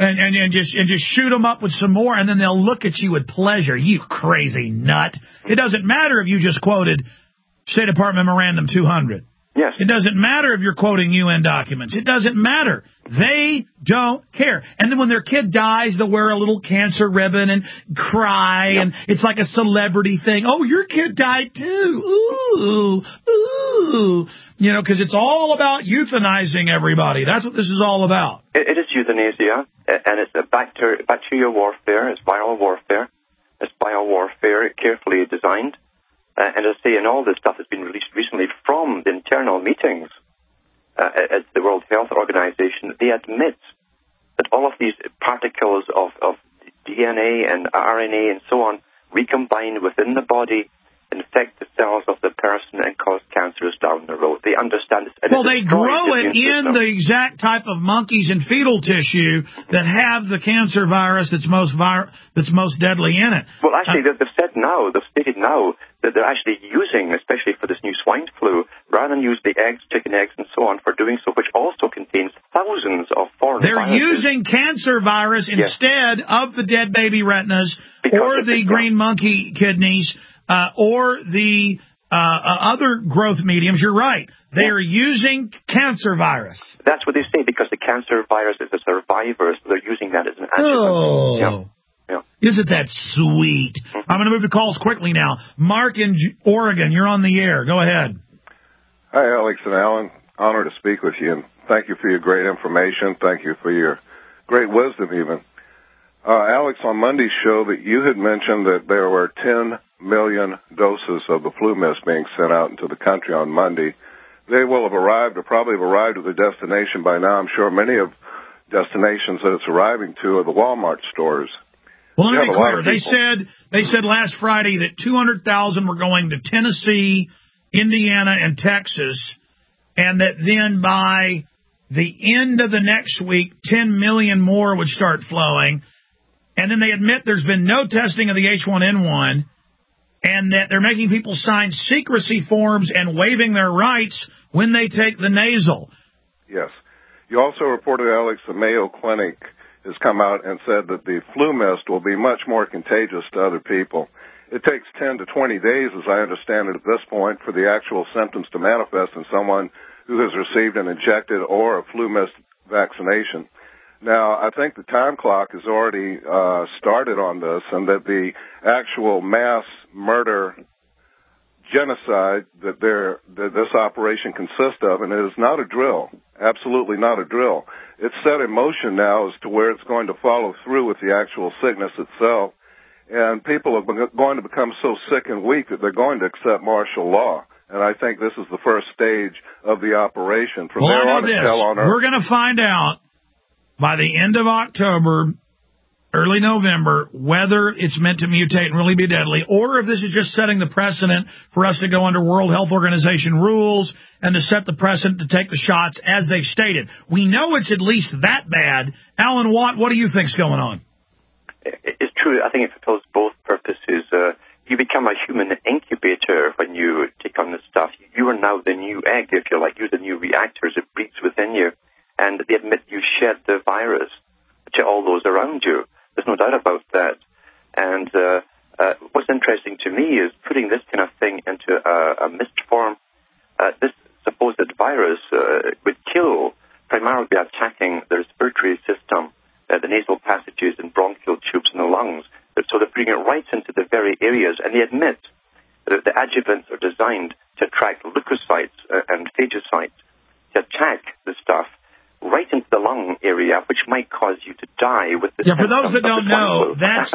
and just shoot them up with some more, and then they'll look at you with pleasure. You crazy nut. It doesn't matter if you just quoted State Department Memorandum 200. Yes. It doesn't matter if you're quoting UN documents. It doesn't matter. They don't care. And then when their kid dies, they'll wear a little cancer ribbon and cry, and it's like a celebrity thing. Oh, your kid died too. Ooh, ooh. You know, because it's all about euthanizing everybody. That's what this is all about. It is euthanasia, and it's a bacterial warfare. It's viral warfare. It's biowarfare, carefully designed. And as I say, and all this stuff has been released recently from the internal meetings at the World Health Organization. They admit that all of these particles of DNA and RNA and so on recombine within the body, infect the cells of the person, and cause cancers down the road. They understand this. Well, they grow it in the exact type of monkeys and fetal tissue that have the cancer virus that's most deadly in it. Well, actually, they've stated now that they're actually using, especially for this new swine flu, rather than use the eggs, chicken eggs, and so on for doing so, which also contains thousands of foreign viruses. They're using cancer virus instead of the dead baby retinas or the green monkey kidneys or the other growth mediums. You're right. They are using cancer virus. That's what they say, because the cancer virus is a survivor, so they're using that as an adjuvant. Oh. Yeah. Isn't that sweet? I'm going to move to calls quickly now. Mark in Oregon, you're on the air. Go ahead. Hi, Alex and Alan. Honor to speak with you, and thank you for your great information. Thank you for your great wisdom, even. Alex, on Monday's show that you had mentioned that there were 10 million doses of the flu mist being sent out into the country on Monday. They will have arrived, or probably have arrived at the destination by now. I'm sure many of destinations that it's arriving to are the Walmart stores. Well, let me be clear. They said last Friday that 200,000 were going to Tennessee, Indiana, and Texas, and that then by the end of the next week, 10 million more would start flowing. And then they admit there's been no testing of the H1N1, and that they're making people sign secrecy forms and waiving their rights when they take the nasal. Yes. You also reported, Alex, the Mayo Clinic has come out and said that the flu mist will be much more contagious to other people. It takes 10 to 20 days, as I understand it at this point, for the actual symptoms to manifest in someone who has received an injected or a flu mist vaccination. Now, I think the time clock has already started on this, and that the actual mass murder genocide that this operation consists of, and it is not a drill, absolutely not a drill. It's set in motion now as to where it's going to follow through with the actual sickness itself, and people are going to become so sick and weak that they're going to accept martial law. And I think this is the first stage of the operation. From there on, it's hell on earth. We're going to find out by the end of October, early November, whether it's meant to mutate and really be deadly, or if this is just setting the precedent for us to go under World Health Organization rules and to set the precedent to take the shots as they've stated. We know it's at least that bad. Alan Watt, what do you think's going on? It's true. I think it fulfills both purposes. You become a human incubator when you take on this stuff. You are now the new egg, if you like. You're the new reactors. It breeds within you. And they admit you shed the virus to all those around you. There's no doubt about that. And what's interesting to me is putting this kind of thing into a mist form. This supposed virus would kill, primarily by attacking the respiratory system, the nasal passages and bronchial tubes in the lungs. So they bring it right into the very areas. And they admit that the adjuvants are designed to attract leukocytes and phagocytes to attack the stuff right into the lung area, which might cause you to die with the for those that don't know, that's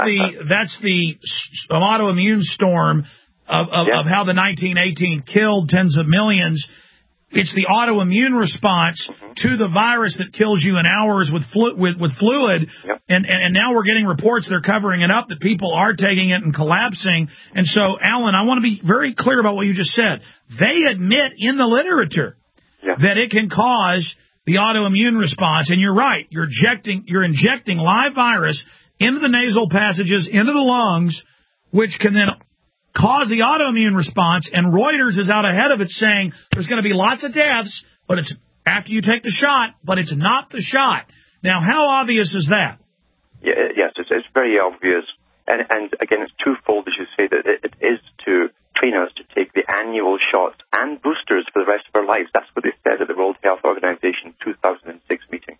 the autoimmune storm of how the 1918 killed tens of millions. It's the autoimmune response to the virus that kills you in hours with fluid. Yep. And now we're getting reports they're covering it up, that people are taking it and collapsing. And so, Alan, I want to be very clear about what you just said. They admit in the literature that it can cause the autoimmune response. And you're right. You're injecting live virus into the nasal passages, into the lungs, which can then cause the autoimmune response. And Reuters is out ahead of it saying there's going to be lots of deaths, but it's after you take the shot, but it's not the shot. Now, how obvious is that? Yes, it's very obvious. And again, it's twofold, as you say, that it is to train us to take the annual shots and boosters for the rest of our lives. That's what they said at the World Health Organization 2006 meeting.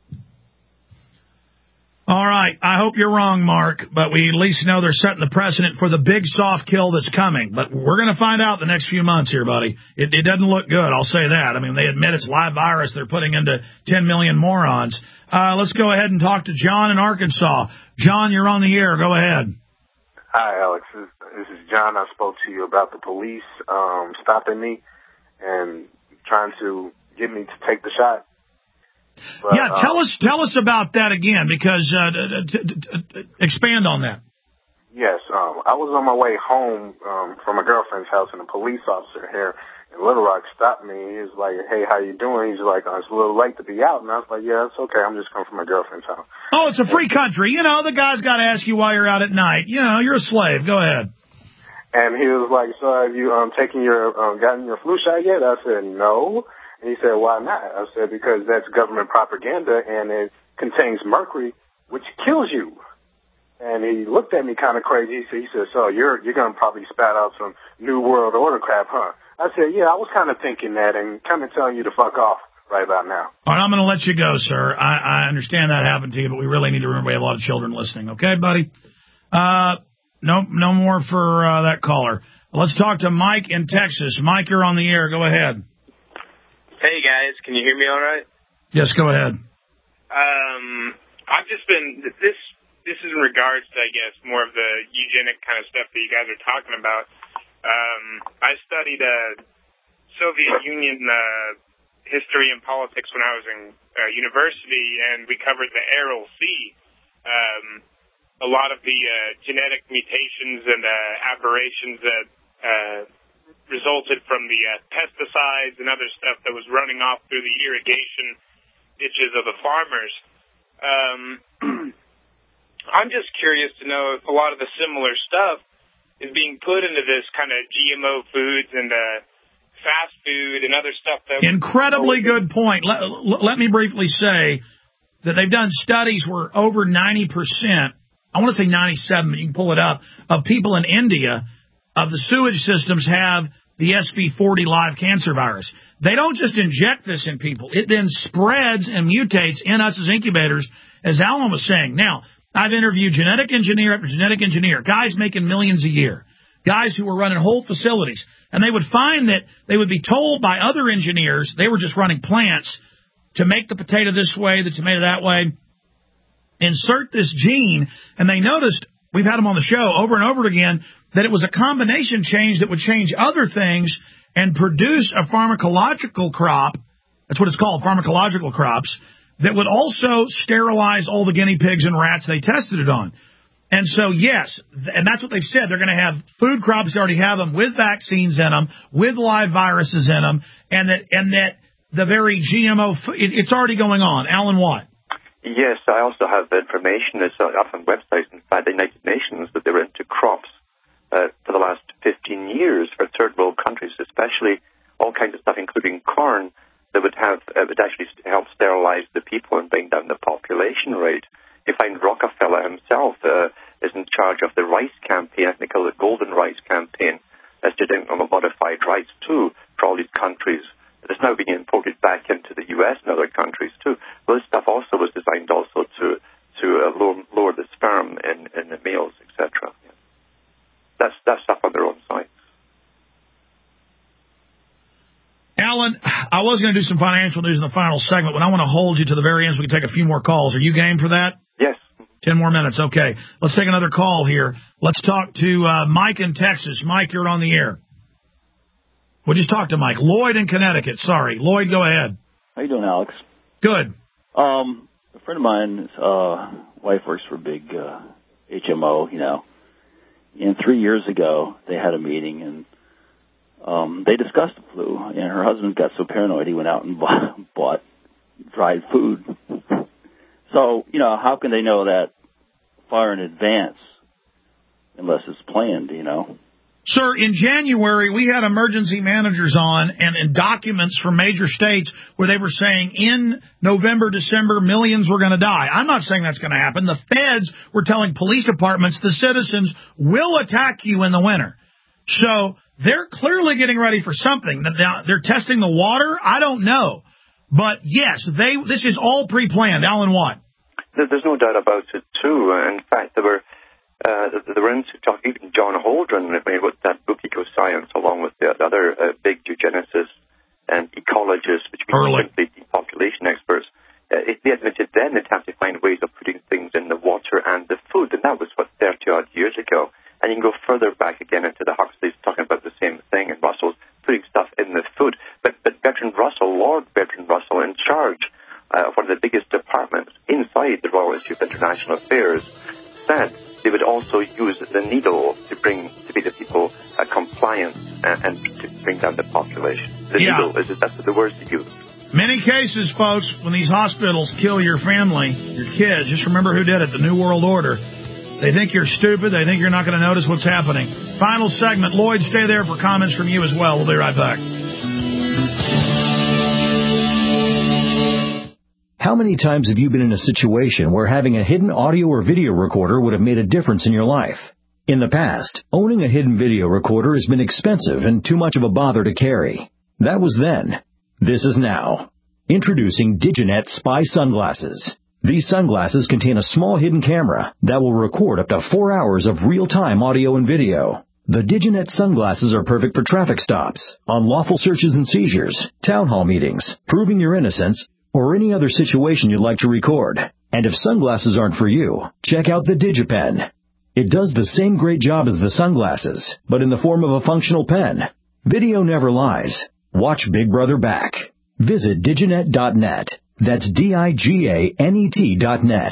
All right. I hope you're wrong, Mark, but we at least know they're setting the precedent for the big soft kill that's coming. But we're going to find out the next few months here, buddy. It doesn't look good, I'll say that. I mean, they admit it's live virus they're putting into 10 million morons. Let's go ahead and talk to John in Arkansas. John, you're on the air. Go ahead. Hi, Alex. This is John. I spoke to you about the police stopping me and trying to get me to take the shot. But, tell us about that again, because expand on that. Yes, I was on my way home from my girlfriend's house, and a police officer here in Little Rock stopped me. He was like, "Hey, how you doing?" He's like, "It's a little late to be out," and I was like, "Yeah, it's okay. I'm just coming from my girlfriend's house." Oh, it's a free country. You know, the guy's got to ask you why you're out at night. You know, you're a slave. Go ahead. And he was like, "So have you gotten your flu shot yet?" I said, "No." And he said, "Why not?" I said, "Because that's government propaganda, and it contains mercury, which kills you." And he looked at me kind of crazy. He said, "So you're going to probably spat out some New World Order crap, huh?" I said, "Yeah, I was kind of thinking that and kind of telling you to fuck off right about now." All right, I'm going to let you go, sir. I understand that happened to you, but we really need to remember we have a lot of children listening. Okay, buddy? No more for that caller. Let's talk to Mike in Texas. Mike, you're on the air. Go ahead. Hey, guys. Can you hear me all right? Yes, go ahead. I've just been, this is in regards to, I guess, more of the eugenic kind of stuff that you guys are talking about. I studied Soviet Union history and politics when I was in university, and we covered the Aral Sea. A lot of the genetic mutations and aberrations that resulted from the pesticides and other stuff that was running off through the irrigation ditches of the farmers. I'm just curious to know if a lot of the similar stuff is being put into this kind of GMO foods and fast food and other stuff. Incredibly good point. Let me briefly say that they've done studies where over 90%, I want to say 97, but you can pull it up, of people in India of the sewage systems have the SV40 live cancer virus. They don't just inject this in people. It then spreads and mutates in us as incubators, as Alan was saying. Now, I've interviewed genetic engineer after genetic engineer, guys making millions a year, guys who were running whole facilities, and they would find that they would be told by other engineers they were just running plants to make the potato this way, the tomato that way, insert this gene, and they noticed, we've had them on the show over and over again, that it was a combination change that would change other things and produce a pharmacological crop, that's what it's called, pharmacological crops, that would also sterilize all the guinea pigs and rats they tested it on. And so, yes, and that's what they've said. They're going to have food crops, they already have them, with vaccines in them, with live viruses in them, and that the very GMO, it's already going on. Alan Watt. Yes, I also have information. It's up on websites, in fact, the United Nations, that they were into crops for the last 15 years for third world countries, especially all kinds of stuff, including corn, that would actually help sterilize the people and bring down the population rate. You find Rockefeller himself is in charge of the rice campaign. I think they call it Golden Rice Campaign. That's genetically modified rice, too, for all these countries. But it's now being imported back into the U.S. and other countries, too. Well, this stuff also was designed also to lower the sperm in the males, etc. That's stuff on their own site. Alan, I was going to do some financial news in the final segment, but I want to hold you to the very end so we can take a few more calls. Are you game for that? Yes. 10 more minutes. Okay. Let's take another call here. Let's talk to Mike in Texas. Mike, you're on the air. We'll just talk to Mike. Lloyd in Connecticut. Sorry. Lloyd, go ahead. How you doing, Alex? Good. A friend of mine's wife works for a big HMO, you know. And 3 years ago, they had a meeting, and they discussed the flu. And her husband got so paranoid, he went out and bought dried food. So, you know, how can they know that far in advance unless it's planned, you know? Sir, in January, we had emergency managers on and documents from major states where they were saying in November, December, millions were going to die. I'm not saying that's going to happen. The feds were telling police departments the citizens will attack you in the winter. So they're clearly getting ready for something. Now, they're testing the water. I don't know. But, yes, this is all pre-planned. Alan Watt. There's no doubt about it, too. In fact, there were talk, even John Holdren, when he wrote that book, Ecoscience, along with the other big eugenicists and ecologists, which means simply depopulation experts. They admitted then they'd have to find ways of putting things in the water and the food, and that was, 30-odd years ago. And you can go further back again into the Huxleys talking about the same thing, and Russell's putting stuff in the food. But Bertrand Russell, Lord Bertrand Russell, in charge of one of the biggest departments inside the Royal Institute of International Affairs, said they would also use the needle to be the people compliant and to bring down the population. The needle, that's the words they use. Many cases, folks, when these hospitals kill your family, your kids, just remember who did it, the New World Order. They think you're stupid. They think you're not going to notice what's happening. Final segment. Lloyd, stay there for comments from you as well. We'll be right back. How many times have you been in a situation where having a hidden audio or video recorder would have made a difference in your life? In the past, owning a hidden video recorder has been expensive and too much of a bother to carry. That was then. This is now. Introducing Diginet Spy Sunglasses. These sunglasses contain a small hidden camera that will record up to 4 hours of real-time audio and video. The Diginet sunglasses are perfect for traffic stops, unlawful searches and seizures, town hall meetings, proving your innocence, or any other situation you'd like to record. And if sunglasses aren't for you, check out the DigiPen. It does the same great job as the sunglasses, but in the form of a functional pen. Video never lies. Watch Big Brother back. Visit Diginet.net. That's DIGANET.net.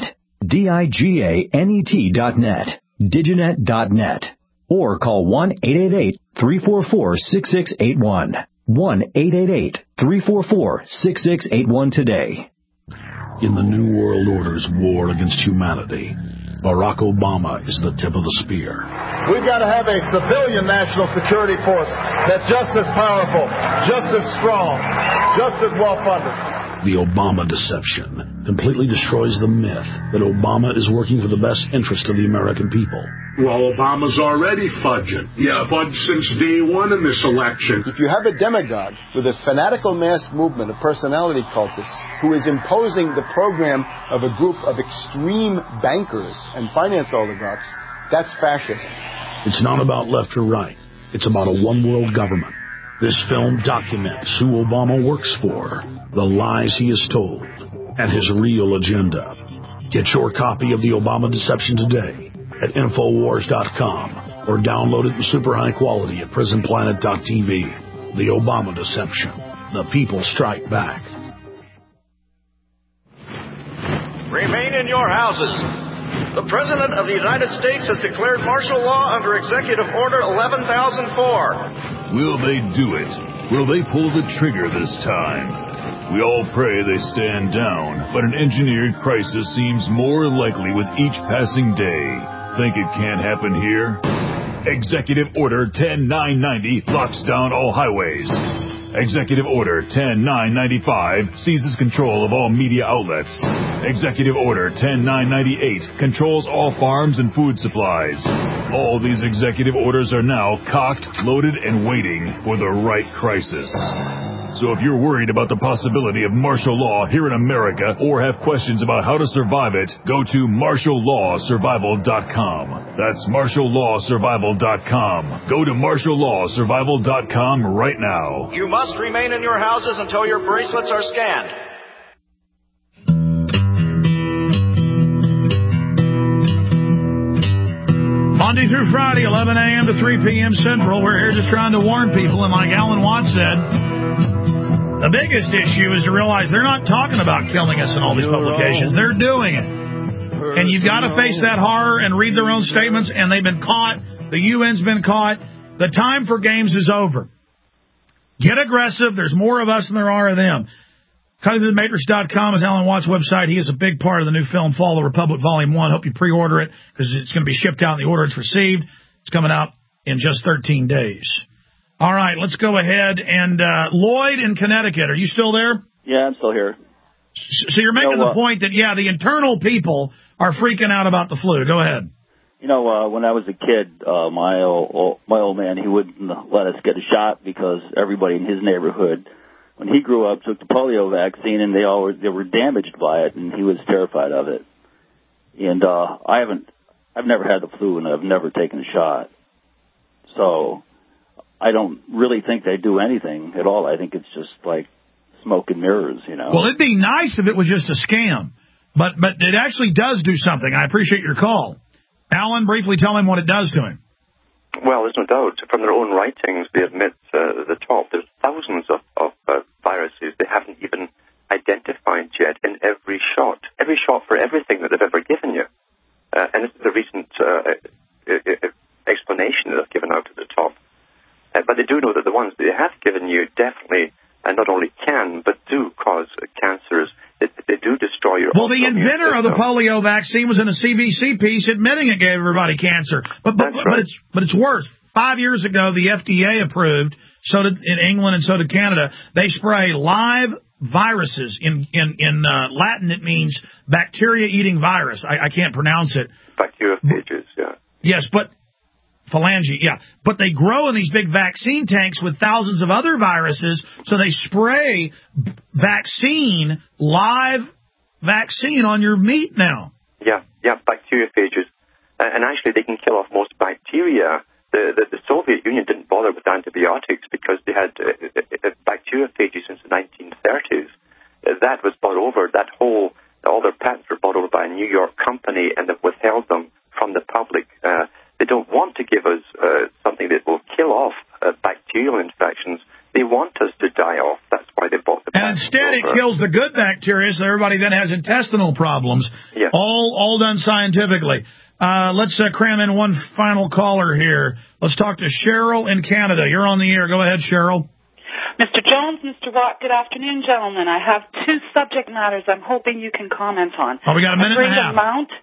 DIGANET.net. Diginet.net. Or call 1-888-344-6681. 1-888-344-6681 today. In the New World Order's war against humanity, Barack Obama is the tip of the spear. We've got to have a civilian national security force that's just as powerful, just as strong, just as well-funded. The Obama deception completely destroys the myth that Obama is working for the best interest of the American people. Well, Obama's already fudging. He's fudged since day one in this election. If you have a demagogue with a fanatical mass movement of personality cultists who is imposing the program of a group of extreme bankers and finance oligarchs, that's fascism. It's not about left or right. It's about a one-world government. This film documents who Obama works for, the lies he has told, and his real agenda. Get your copy of The Obama Deception today at Infowars.com or download it in super high quality at PrisonPlanet.tv. The Obama Deception. The people strike back. Remain in your houses. The President of the United States has declared martial law under Executive Order 11,004. Will they do it? Will they pull the trigger this time? We all pray they stand down, but an engineered crisis seems more likely with each passing day. Think it can't happen here? Executive Order 10990 locks down all highways. Executive Order 10995 seizes control of all media outlets. Executive Order 10998 controls all farms and food supplies. All these executive orders are now cocked, loaded, and waiting for the right crisis. So if you're worried about the possibility of martial law here in America or have questions about how to survive it, go to martiallawsurvival.com. That's martiallawsurvival.com. Go to martiallawsurvival.com right now. You must remain in your houses until your bracelets are scanned. Monday through Friday, 11 a.m. to 3 p.m. Central. We're here just trying to warn people, and like Alan Watts said, the biggest issue is to realize they're not talking about killing us in all these publications. They're doing it. And you've got to face that horror and read their own statements, and they've been caught. The UN's been caught. The time for games is over. Get aggressive. There's more of us than there are of them. CuttingThroughTheMatrix.com is Alan Watts' website. He is a big part of the new film, Fall of the Republic, Volume 1. Hope you pre-order it because it's going to be shipped out in the order it's received. It's coming out in just 13 days. All right, let's go ahead. And Lloyd in Connecticut, are you still there? Yeah, I'm still here. So you're making the point that, yeah, the internal people are freaking out about the flu. Go ahead. When I was a kid, my old man, he wouldn't let us get a shot because everybody in his neighborhood, when he grew up, took the polio vaccine, and they were damaged by it, and he was terrified of it. And I've never had the flu, and I've never taken a shot. So I don't really think they do anything at all. I think it's just like smoke and mirrors, Well, it'd be nice if it was just a scam, but it actually does do something. I appreciate your call. Alan, briefly tell him what it does to him. Well, there's no doubt. From their own writings, they admit the top. There's thousands of viruses they haven't even identified yet in every shot for everything that they've ever given you. And this is a recent explanation that they've given out at the top. But they do know that the ones they have given you definitely not only can, but do cause cancers. They do destroy your... Well, the inventor of the polio vaccine was in a CBC piece admitting it gave everybody cancer. But it's worse. 5 years ago, the FDA approved, so did in England and so did Canada, they spray live viruses. In Latin, it means bacteria-eating virus. I can't pronounce it. Bacteriophages, yeah. Yes, but... Phalange, yeah. But they grow in these big vaccine tanks with thousands of other viruses, so they spray live vaccine on your meat now. Yeah, bacteriophages. And actually, they can kill off most bacteria. The Soviet Union didn't bother with antibiotics because they had bacteriophages since the 1930s. That was bought over. All their patents were bought over by a New York company, and they've withheld them from the public. They don't want to give us something that will kill off bacterial infections. They want us to die off. That's why they bought the patents. And instead it kills the good bacteria, so everybody then has intestinal problems. Yeah. All done scientifically. Let's cram in one final caller here. Let's talk to Cheryl in Canada. You're on the air. Go ahead, Cheryl. Mr. Jones, Mr. Watt, good afternoon, gentlemen. I have two subject matters I'm hoping you can comment on. Oh, we got a minute and a half.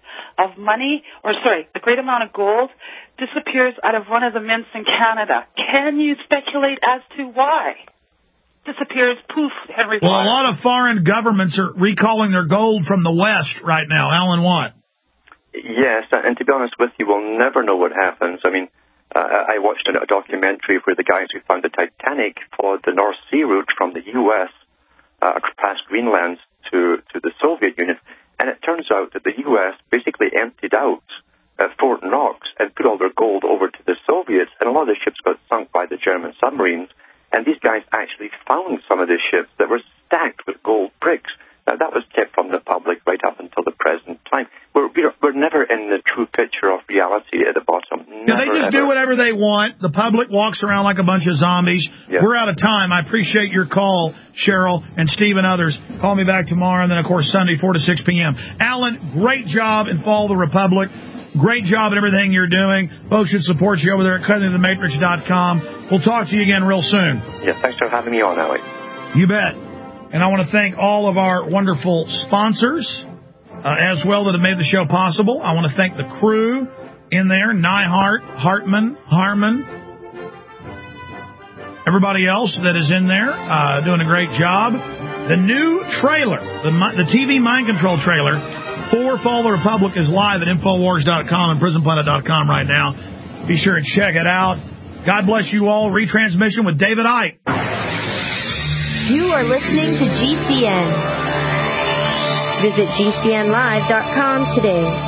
The great amount of gold disappears out of one of the mints in Canada. Can you speculate as to why? Disappears, poof, Henry Ford. Well, a lot of foreign governments are recalling their gold from the West right now. Alan Watt. Yes, and to be honest with you, we'll never know what happens. I mean, I watched a documentary where the guys who found the Titanic followed the North Sea route from the U.S. Past Greenland to the Soviet Union, and it turns out that the U.S. basically emptied out Fort Knox and put all their gold over to the Soviets, and a lot of the ships got sunk by the German submarines, and these guys actually found some of the ships that were stacked with gold bricks. Now, that was kept from the public right up until the present time. We're never in the true picture of reality at the bottom. They just do whatever they want. The public walks around like a bunch of zombies. Yeah. We're out of time. I appreciate your call, Cheryl, and Steve and others. Call me back tomorrow, and then, of course, Sunday, 4 to 6 p.m. Alan, great job in Follow the Republic. Great job in everything you're doing. Folks should support you over there at cuttingthematrix.com. We'll talk to you again real soon. Yeah, thanks for having me on, Alex. You bet. And I want to thank all of our wonderful sponsors as well that have made the show possible. I want to thank the crew in there, Nyhart, Hartman, Harmon, everybody else that is in there doing a great job. The new trailer, the TV Mind Control trailer for Follow the Republic is live at Infowars.com and PrisonPlanet.com right now. Be sure and check it out. God bless you all. Retransmission with David Icke. You are listening to GCN. Visit GCNlive.com today.